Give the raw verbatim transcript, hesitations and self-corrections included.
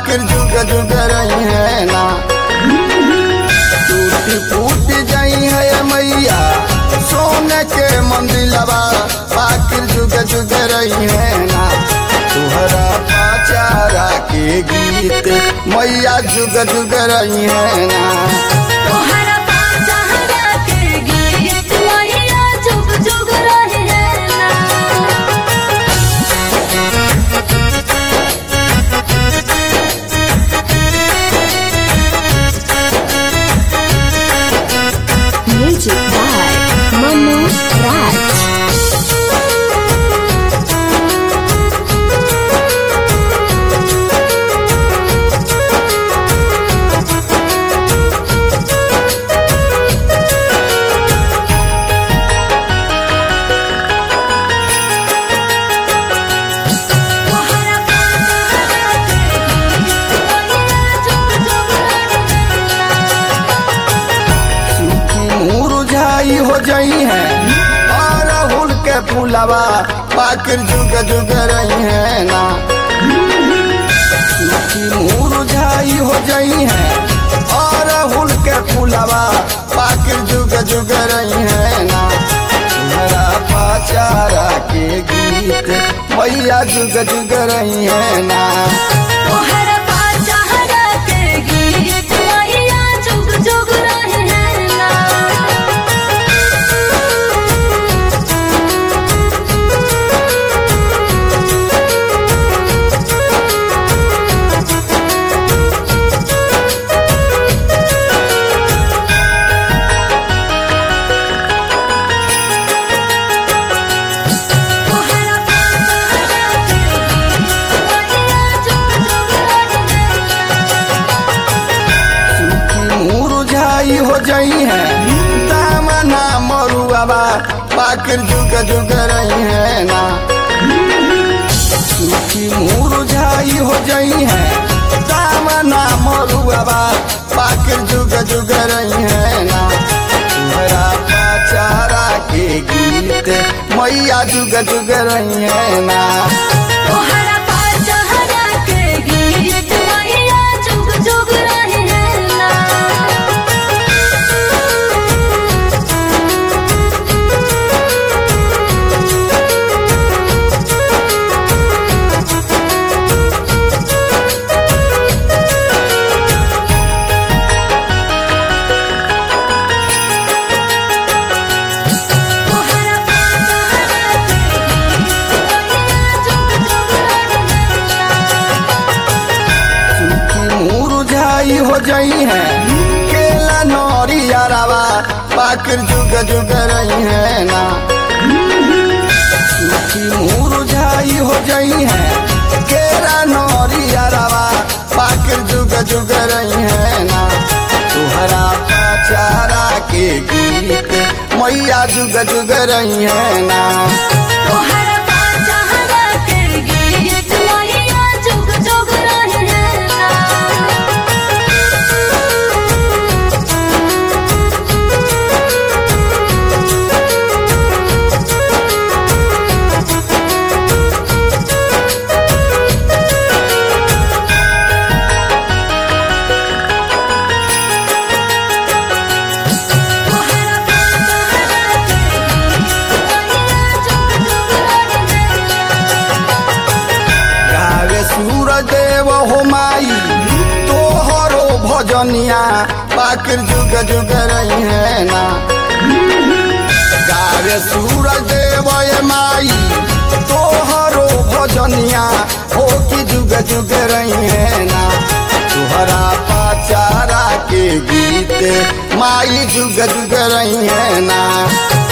पाकिर जुग जुग रही है ना। टूट फूट जाई है मैया सोने के मंदिलवा, पाकिर जुग जुग रही है ना। तुहरा पाचारा के गीत मैया जुग जुग रही है ना। तोहरा पाचारा के गीत मैया जुग जुग रही है ना। Music by Manu Raj. तोहरा पाचारा के गीत मैया जुग जुग रही है ना। मुरझाई हो जाई है और हुल के फूलवा, पाकिर जुग जुग रही है ना। मुरझाई हो जाई है और हुल के फूलवा, पाकिर जुग जुग रही है ना। तुम्हारा पाचारा के गीत मैया जुग जुग रही है ना। तोहरा पाचारा के गीत मैया जुग जुग रही है ना। तोहरा पाचारा के गीत मैया जुग जुग रही है ना। मुरझाई हो जाई है दामना मरुआवा, पाकिर जुग जुग रही है ना। मुरझाई हो जाई है दामना मरुआवा, पाकिर जुग जुग रही है ना। तुम्हारा पाचारा के गीत मैया जुग जुग रही है ना। तोहरा पाचारा के गीत मैया जुग जुग रही है ना। तोहरा पाचारा के गीत मैया जुग जुग रही है ना। मुरझाई हो जाई है केला नौरियारावा, पाकिर जुग जुग रही है ना। मुरझाई हो जाई है केला नौरियारावा, पाकिर जुग जुग रही है ना। तुहरा पाचारा के गीत मैया जुग जुग रही है ना। तोहरा पाचारा के गीत मैया जुग जुग रही है ना। तोहरा पाचारा के गीत मैया जुग जुग रही है ना। गावे सूरज देव हो माई तोहरो भजनिया, पाकिर जुग जुग रही है ना। गावे सूरज देव ये माई तोहरो भजनिया, हो कि जुग जुग रही है ना। तुहरा पाचारा के गीत माई जुग जुग रही है ना।